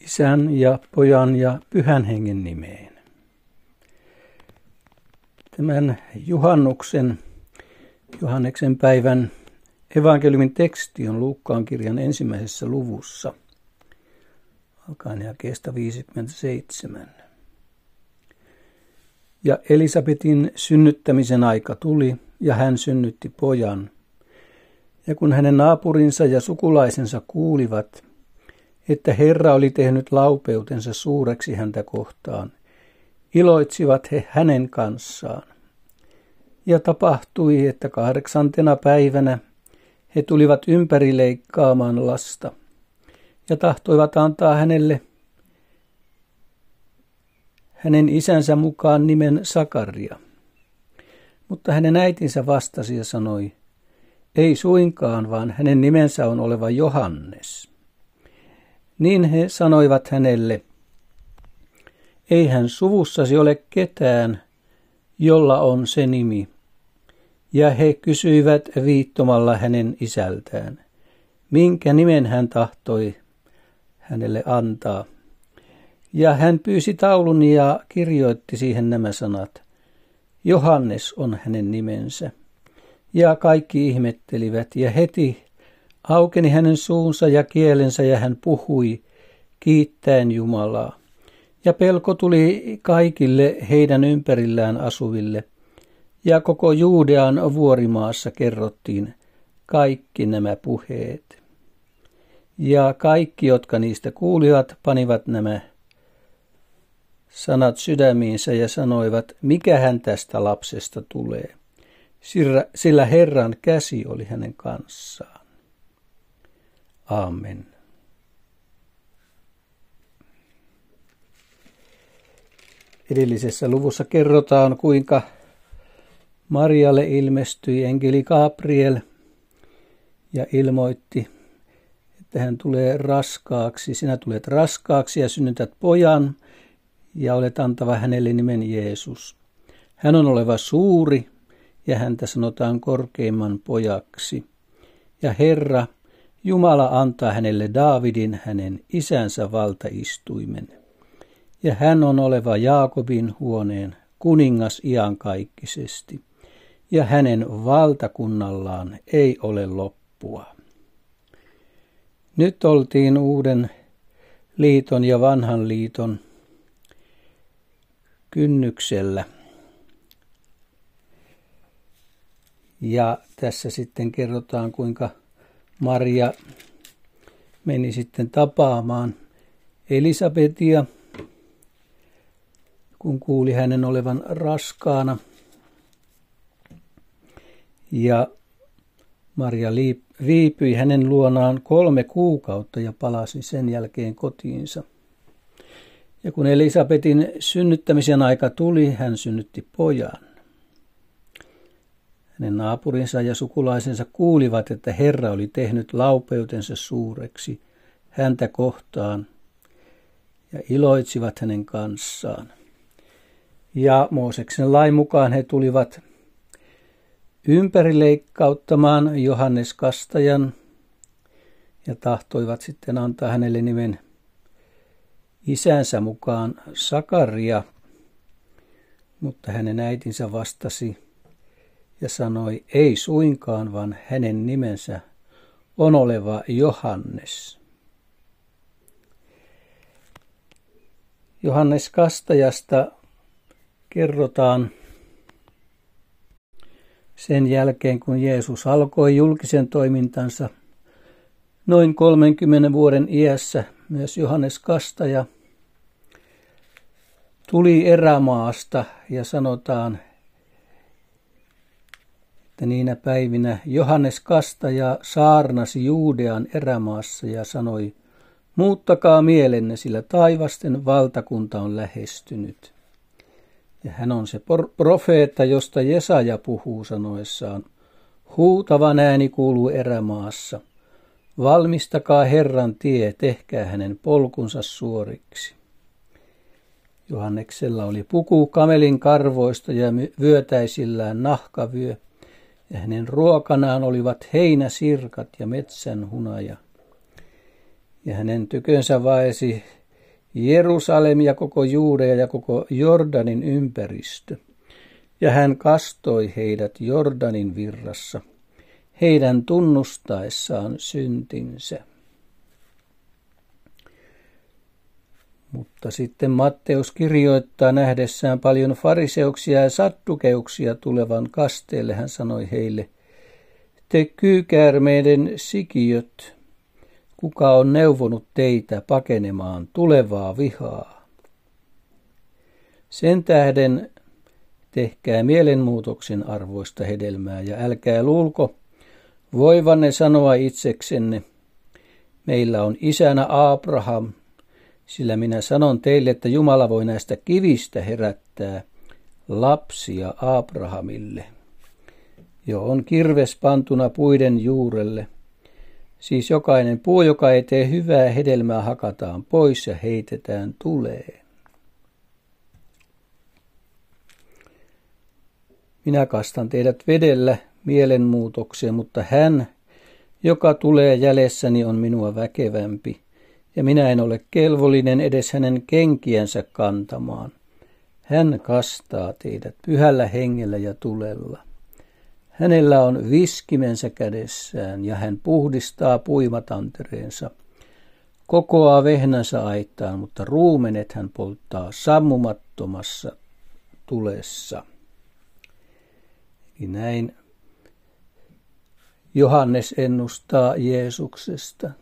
Isän ja Pojan ja Pyhän Hengen nimeen. Tämän Johanneksen päivän evankeliumin teksti on Luukkaan kirjan 1. luvussa, alkaen jakeesta 57. Ja Elisabetin synnyttämisen aika tuli, ja hän synnytti pojan. Ja kun hänen naapurinsa ja sukulaisensa kuulivat, että Herra oli tehnyt laupeutensa suureksi häntä kohtaan, iloitsivat he hänen kanssaan. Ja tapahtui, että 8. päivänä he tulivat ympärileikkaamaan lasta ja tahtoivat antaa hänelle hänen isänsä mukaan nimen Sakaria. Mutta hänen äitinsä vastasi ja sanoi, ei suinkaan, vaan hänen nimensä on oleva Johannes. Niin he sanoivat hänelle, eihän suvussasi ole ketään, jolla on se nimi. Ja he kysyivät viittomalla hänen isältään, minkä nimen hän tahtoi hänelle antaa. Ja hän pyysi taulun ja kirjoitti siihen nämä sanat. Johannes on hänen nimensä. Ja kaikki ihmettelivät, ja heti aukeni hänen suunsa ja kielensä, ja hän puhui, kiittäen Jumalaa. Ja pelko tuli kaikille heidän ympärillään asuville, ja koko Juudean vuorimaassa kerrottiin kaikki nämä puheet. Ja kaikki, jotka niistä kuulivat, panivat nämä sanat sydämiinsä ja sanoivat, mikähän tästä lapsesta tulee, sillä Herran käsi oli hänen kanssaan. Aamen. Edellisessä luvussa kerrotaan, kuinka Marialle ilmestyi enkeli Gabriel ja ilmoitti, että hän tulee raskaaksi. Sinä tulet raskaaksi ja synnytät pojan ja olet antava hänelle nimen Jeesus. Hän on oleva suuri ja häntä sanotaan korkeimman pojaksi. Ja Herra, Jumala antaa hänelle Daavidin hänen isänsä valtaistuimen. Ja hän on oleva Jaakobin huoneen kuningas iankaikkisesti. Ja hänen valtakunnallaan ei ole loppua. Nyt oltiin uuden liiton ja vanhan liiton kynnyksellä. Ja tässä sitten kerrotaan, kuinka Maria meni sitten tapaamaan Elisabetia, kun kuuli hänen olevan raskaana. Ja Maria viipyi hänen luonaan 3 kuukautta ja palasi sen jälkeen kotiinsa. Ja kun Elisabetin synnyttämisen aika tuli, hän synnytti pojan. Hänen naapurinsa ja sukulaisensa kuulivat, että Herra oli tehnyt laupeutensa suureksi häntä kohtaan ja iloitsivat hänen kanssaan. Ja Mooseksen lain mukaan he tulivat ympärileikkauttamaan Johannes Kastajan ja tahtoivat sitten antaa hänelle nimen isänsä mukaan Sakaria, mutta hänen äitinsä vastasi ja sanoi, ei suinkaan, vaan hänen nimensä on oleva Johannes. Johannes Kastajasta kerrotaan sen jälkeen, kun Jeesus alkoi julkisen toimintansa. Noin 30 vuoden iässä myös Johannes Kastaja tuli erämaasta ja sanotaan, että niinä päivinä Johannes Kastaja saarnasi Juudean erämaassa ja sanoi, muuttakaa mielenne, sillä taivasten valtakunta on lähestynyt. Ja hän on se profeetta, josta Jesaja puhuu sanoessaan, huutavan ääni kuuluu erämaassa. Valmistakaa Herran tie, tehkää hänen polkunsa suoriksi. Johanneksella oli puku kamelin karvoista ja vyötäisillään nahkavyö, ja hänen ruokanaan olivat heinäsirkat ja metsänhunaja. Ja hänen tykönsä vaesi Jerusalem ja koko Juudea ja koko Jordanin ympäristö. Ja hän kastoi heidät Jordanin virrassa, heidän tunnustaessaan syntinsä. Mutta sitten Matteus kirjoittaa nähdessään paljon fariseuksia ja saddukeuksia tulevan kasteelle. Hän sanoi heille, te kyykäärmeiden sikiöt, kuka on neuvonut teitä pakenemaan tulevaa vihaa? Sen tähden tehkää mielenmuutoksen arvoista hedelmää ja älkää luulko voivanne sanoa itseksenne, meillä on isänä Abraham, sillä minä sanon teille, että Jumala voi näistä kivistä herättää lapsia Abrahamille. Jo on kirves pantuna puiden juurelle. Siis jokainen puu, joka ei tee hyvää hedelmää, hakataan pois ja heitetään tuleen. Minä kastan teidät vedellä mielenmuutokseen, mutta hän, joka tulee jäljessäni, on minua väkevämpi, ja minä en ole kelvollinen edes hänen kenkiänsä kantamaan. Hän kastaa teidät pyhällä hengellä ja tulella. Hänellä on viskimensä kädessään, ja hän puhdistaa puimatantereensa. Kokoaa vehnänsä aittaan, mutta ruumenet hän polttaa sammumattomassa tulessa. Näin Johannes ennustaa Jeesuksesta.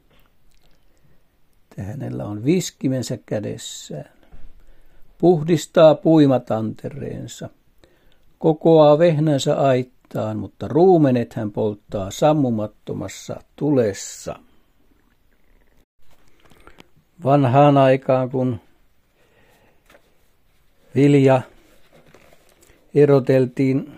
Hänellä on viskimensä kädessään, puhdistaa puimatantereensa, kokoaa vehnänsä aittaan, mutta ruumenet hän polttaa sammumattomassa tulessa. Vanhaan aikaan, kun vilja eroteltiin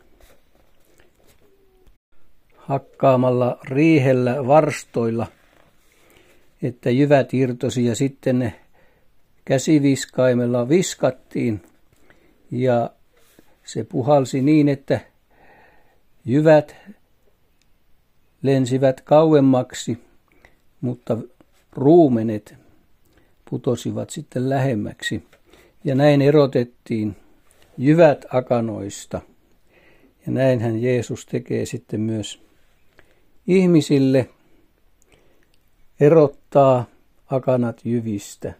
hakkaamalla riihellä varstoilla, että jyvät irtosi ja sitten ne käsiviskaimella viskattiin ja se puhalsi niin, että jyvät lensivät kauemmaksi, mutta ruumenet putosivat sitten lähemmäksi ja näin erotettiin jyvät akanoista. Ja näinhän Jeesus tekee sitten myös ihmisille, erottaa akanat jyvistä.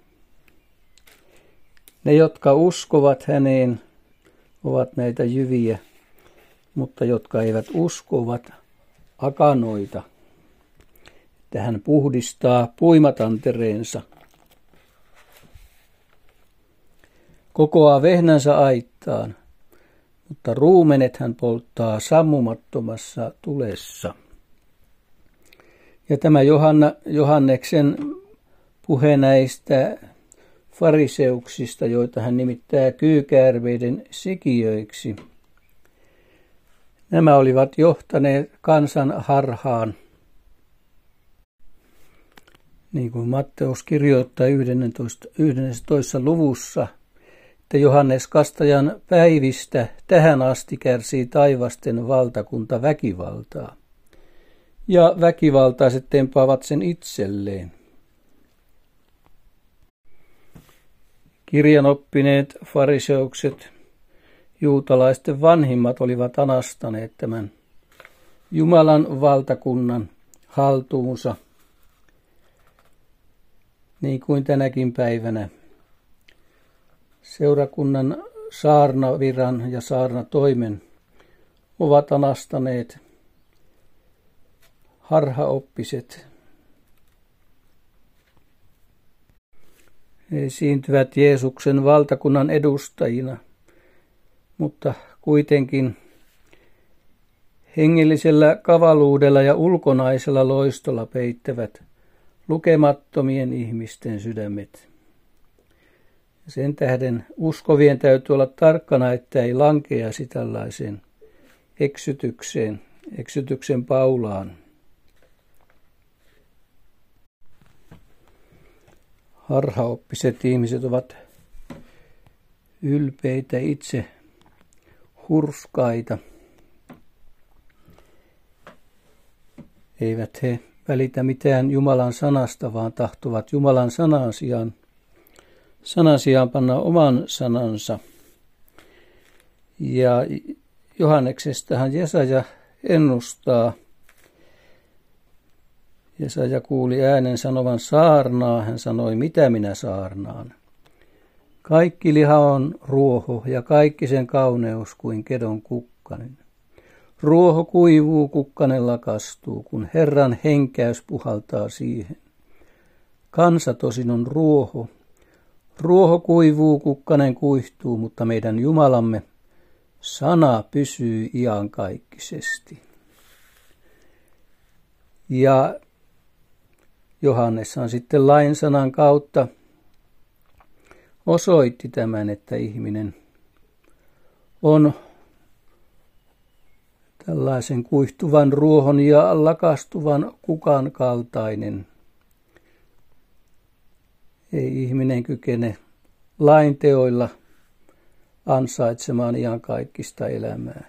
Ne, jotka uskovat häneen, ovat näitä jyviä, mutta jotka eivät usko, ovat akanoita. Että hän puhdistaa puimatantereensa. Kokoaa vehnänsä aittaan, mutta ruumenet hän polttaa sammumattomassa tulessa. Ja tämä Johanneksen puhe näistä fariseuksista, joita hän nimittää kyykäärmeiden sikiöiksi. Nämä olivat johtaneet kansan harhaan. Niin kuin Matteus kirjoittaa 11. luvussa, että Johannes Kastajan päivistä tähän asti kärsii taivasten valtakunta väkivaltaa. Ja väkivaltaiset tempaavat sen itselleen. Kirjanoppineet fariseukset, juutalaisten vanhimmat, olivat anastaneet tämän Jumalan valtakunnan haltuunsa, niin kuin tänäkin päivänä. Seurakunnan saarnaviran ja saarnatoimen ovat anastaneet harhaoppiset. He esiintyvät Jeesuksen valtakunnan edustajina, mutta kuitenkin hengellisellä kavaluudella ja ulkonaisella loistolla peittävät lukemattomien ihmisten sydämet. Sen tähden uskovien täytyy olla tarkkana, että ei lankeaisi tällaiseen eksytyksen paulaan. Harhaoppiset ihmiset ovat ylpeitä, itse hurskaita. Eivät he välitä mitään Jumalan sanasta, vaan tahtovat Jumalan sanan sijaan sanan sijaan panna oman sanansa. Ja Johanneksestahan Jesaja ennustaa. Jesaja kuuli äänen sanovan saarnaa, hän sanoi, mitä minä saarnaan. Kaikki liha on ruoho ja kaikki sen kauneus kuin kedon kukkanen. Ruoho kuivuu, kukkanen lakastuu, kun Herran henkäys puhaltaa siihen. Kansa tosin on ruoho. Ruoho kuivuu, kukkanen kuihtuu, mutta meidän Jumalamme sana pysyy iankaikkisesti. Ja Johanneshan sitten lain sanan kautta osoitti tämän, että ihminen on tällaisen kuihtuvan ruohon ja lakastuvan kukan kaltainen. Ei ihminen kykene lain teoilla ansaitsemaan iankaikkista elämää.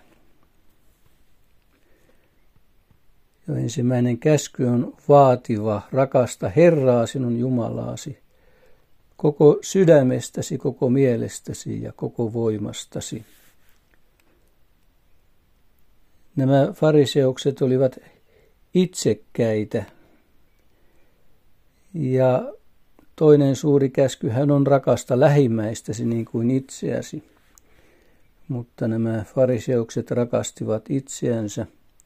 Jo ensimmäinen käsky on vaativa, rakasta Herraa sinun Jumalaasi, koko sydämestäsi, koko mielestäsi ja koko voimastasi. Nämä fariseukset olivat itsekkäitä ja toinen suuri käskyhän on rakasta lähimmäistäsi niin kuin itseäsi. Mutta nämä fariseukset rakastivat itseänsä.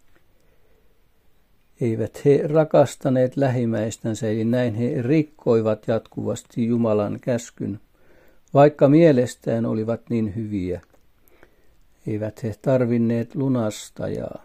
Eivät he rakastaneet lähimmäistänsä, eli näin he rikkoivat jatkuvasti Jumalan käskyn, vaikka mielestään olivat niin hyviä. Eivät he tarvinneet lunastajaa.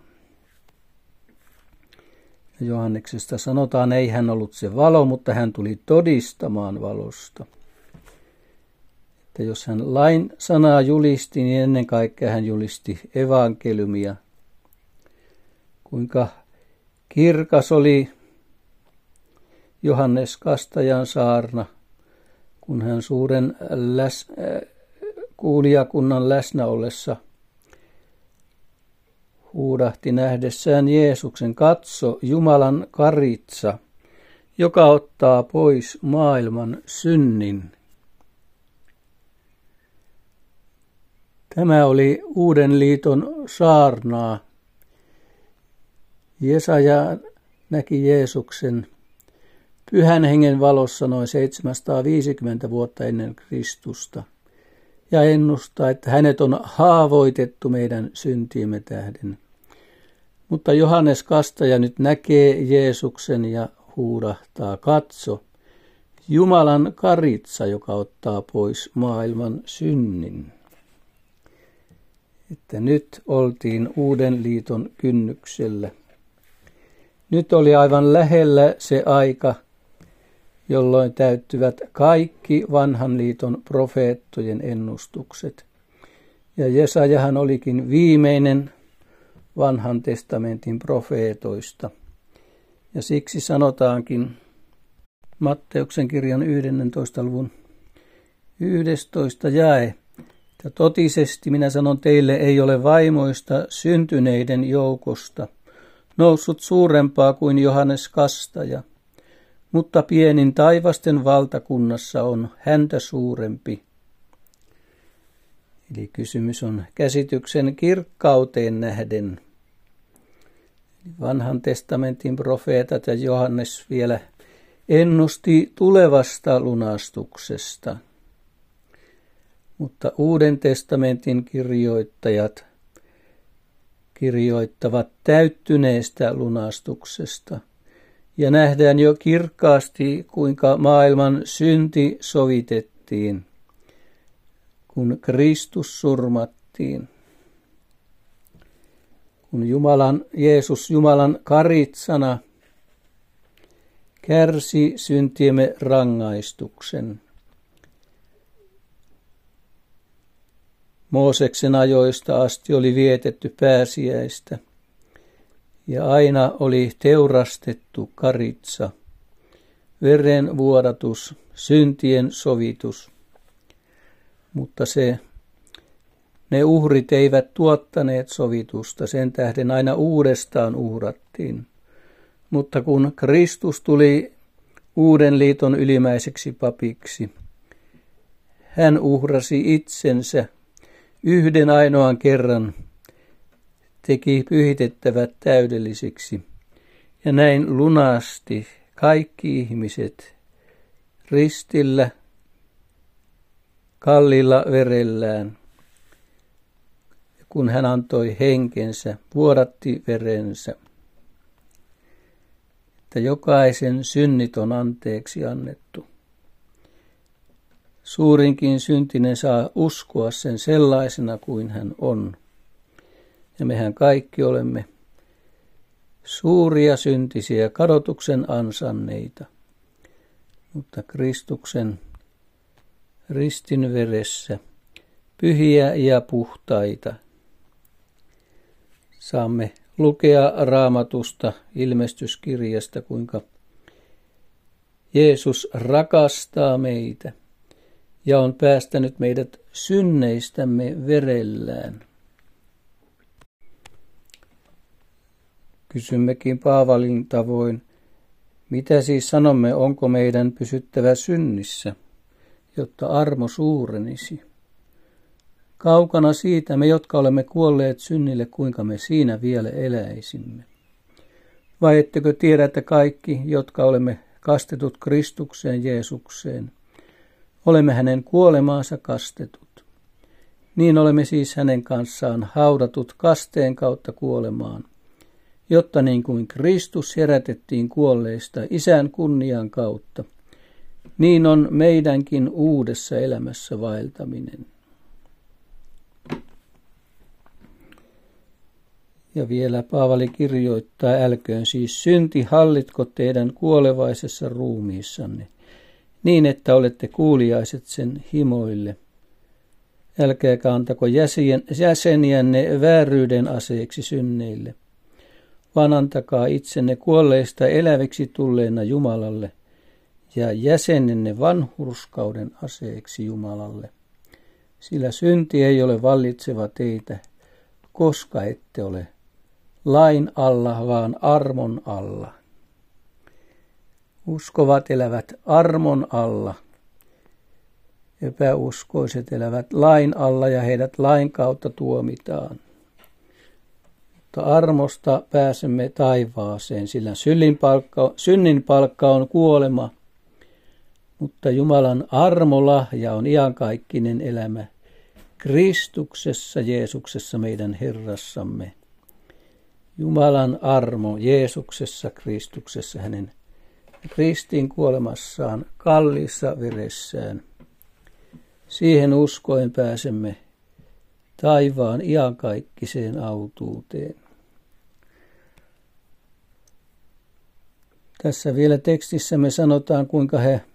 Johanneksesta sanotaan, ei hän ollut se valo, mutta hän tuli todistamaan valosta. Että jos hän lain sanaa julisti, niin ennen kaikkea hän julisti evankeliumia. Kuinka kirkas oli Johannes Kastajan saarna, kun hän suuren kuulijakunnan läsnä ollessa huudahti nähdessään Jeesuksen, katso Jumalan karitsa, joka ottaa pois maailman synnin. Tämä oli Uuden liiton saarnaa. Jesaja näki Jeesuksen Pyhän Hengen valossa noin 750 vuotta ennen Kristusta ja ennustaa, että hänet on haavoitettu meidän syntiimme tähden. Mutta Johannes Kastaja nyt näkee Jeesuksen ja huudahtaa, katso, Jumalan karitsa, joka ottaa pois maailman synnin. Että nyt oltiin Uuden liiton kynnyksellä. Nyt oli aivan lähellä se aika, jolloin täyttyvät kaikki vanhan liiton profeettojen ennustukset. Ja Jesajahan olikin viimeinen vanhan testamentin profeetoista. Ja siksi sanotaankin Matteuksen kirjan 11. luvun 11. jae, että totisesti minä sanon teille, ei ole vaimoista syntyneiden joukosta noussut suurempaa kuin Johannes Kastaja, mutta pienin taivasten valtakunnassa on häntä suurempi. Eli kysymys on käsityksen kirkkauteen nähden. Vanhan testamentin profeetat ja Johannes vielä ennusti tulevasta lunastuksesta. Mutta Uuden testamentin kirjoittajat kirjoittavat täyttyneestä lunastuksesta. Ja nähdään jo kirkkaasti, kuinka maailman synti sovitettiin, kun Kristus surmattiin. Kun Jeesus Jumalan karitsana kärsi syntiemme rangaistuksen. Mooseksen ajoista asti oli vietetty pääsiäistä ja aina oli teurastettu karitsa, veren vuodatus, syntien sovitus. Mutta ne uhrit eivät tuottaneet sovitusta, sen tähden aina uudestaan uhrattiin. Mutta kun Kristus tuli Uuden liiton ylimäiseksi papiksi, Hän uhrasi itsensä yhden ainoan kerran, teki pyhitettävät täydellisiksi ja näin lunasti kaikki ihmiset ristillä kalliilla verellään. Kun hän antoi henkensä, vuodatti verensä, että jokaisen synnit on anteeksi annettu. Suurinkin syntinen saa uskoa sen sellaisena kuin hän on. Ja mehän kaikki olemme suuria syntisiä kadotuksen ansanneita, mutta Kristuksen ristin veressä pyhiä ja puhtaita. Saamme lukea Raamatusta, ilmestyskirjasta, kuinka Jeesus rakastaa meitä ja on päästänyt meidät synneistämme verellään. Kysymmekin Paavalin tavoin, mitä siis sanomme, onko meidän pysyttävä synnissä, jotta armo suurenisi? Kaukana siitä me, jotka olemme kuolleet synnille, kuinka me siinä vielä eläisimme. Vai ettekö tiedä, että kaikki, jotka olemme kastetut Kristukseen Jeesukseen, olemme hänen kuolemaansa kastetut. Niin olemme siis hänen kanssaan haudatut kasteen kautta kuolemaan, jotta niin kuin Kristus herätettiin kuolleista Isän kunnian kautta, niin on meidänkin uudessa elämässä vaeltaminen. Ja vielä Paavali kirjoittaa, älköön siis synti hallitko teidän kuolevaisessa ruumiissanne, niin että olette kuuliaiset sen himoille. Älkääkä antako jäseniänne vääryyden aseeksi synneille, vaan antakaa itsenne kuolleista eläviksi tulleena Jumalalle ja jäsenenne vanhurskauden aseeksi Jumalalle. Sillä synti ei ole vallitseva teitä, koska ette ole lain alla, vaan armon alla. Uskovat elävät armon alla. Epäuskoiset elävät lain alla ja heidät lain kautta tuomitaan. Mutta armosta pääsemme taivaaseen, sillä synnin palkka on kuolema, mutta Jumalan armolahja on iankaikkinen elämä Kristuksessa Jeesuksessa meidän Herrassamme. Jumalan armo Jeesuksessa Kristuksessa hänen ristin kuolemassaan kalliissa veressään. Siihen uskoen pääsemme taivaan iankaikkiseen autuuteen. Tässä vielä tekstissä me sanotaan, kuinka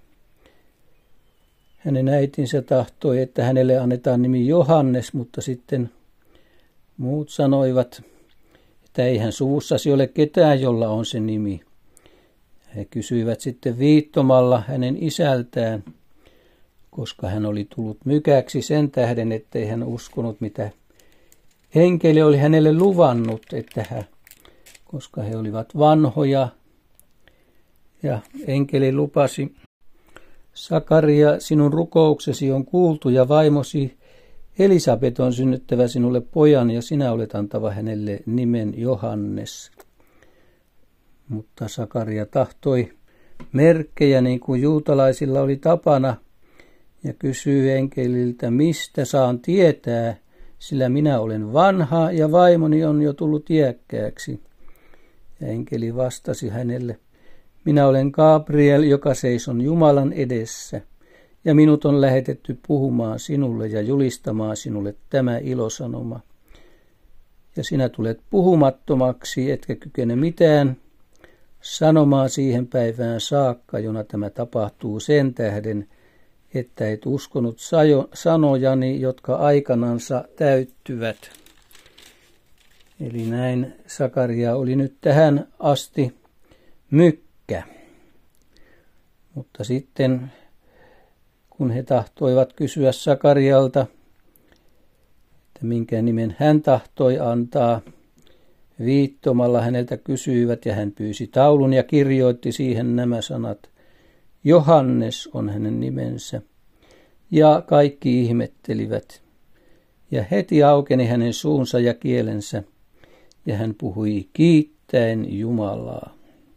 hänen äitinsä tahtoi, että hänelle annetaan nimi Johannes, mutta sitten muut sanoivat, että eihän suvussasi ole ketään, jolla on se nimi. He kysyivät sitten viittomalla hänen isältään, koska hän oli tullut mykäksi sen tähden, ettei hän uskonut, mitä enkeli oli hänelle luvannut, koska he olivat vanhoja. Ja enkeli lupasi, Sakaria, sinun rukouksesi on kuultu ja vaimosi Elisabet on synnyttävä sinulle pojan ja sinä olet antava hänelle nimen Johannes. Mutta Sakaria tahtoi merkkejä niin kuin juutalaisilla oli tapana ja kysyi enkeliltä, mistä saan tietää, sillä minä olen vanha ja vaimoni on jo tullut iäkkääksi. Ja enkeli vastasi hänelle, minä olen Gabriel, joka seison Jumalan edessä, ja minut on lähetetty puhumaan sinulle ja julistamaan sinulle tämä ilosanoma. Ja sinä tulet puhumattomaksi, etkä kykene mitään sanomaan siihen päivään saakka, jona tämä tapahtuu sen tähden, että et uskonut sanojani, jotka aikanansa täyttyvät. Eli näin Sakaria oli nyt tähän asti mykkä. Mutta sitten kun he tahtoivat kysyä Sakarialta, että minkä nimen hän tahtoi antaa, viittomalla häneltä kysyivät ja hän pyysi taulun ja kirjoitti siihen nämä sanat. Johannes on hänen nimensä. Ja kaikki ihmettelivät. Ja heti aukeni hänen suunsa ja kielensä, ja hän puhui kiittäen Jumalaa.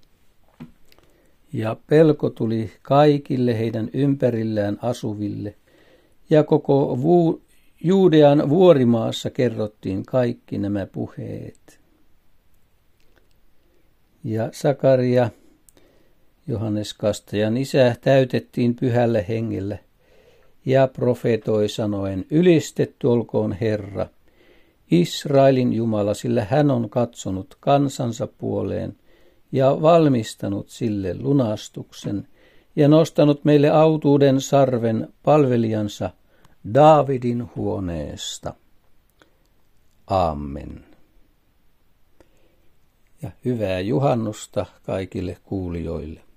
Ja pelko tuli kaikille heidän ympärillään asuville, ja koko Juudean vuorimaassa kerrottiin kaikki nämä puheet. Ja Sakaria, Johannes Kastajan isä, täytettiin pyhällä hengellä ja profetoi sanoen, ylistetty olkoon Herra, Israelin Jumala, sillä hän on katsonut kansansa puoleen ja valmistanut sille lunastuksen ja nostanut meille autuuden sarven palvelijansa Daavidin huoneesta. Amen. Ja hyvää juhannusta kaikille kuulijoille.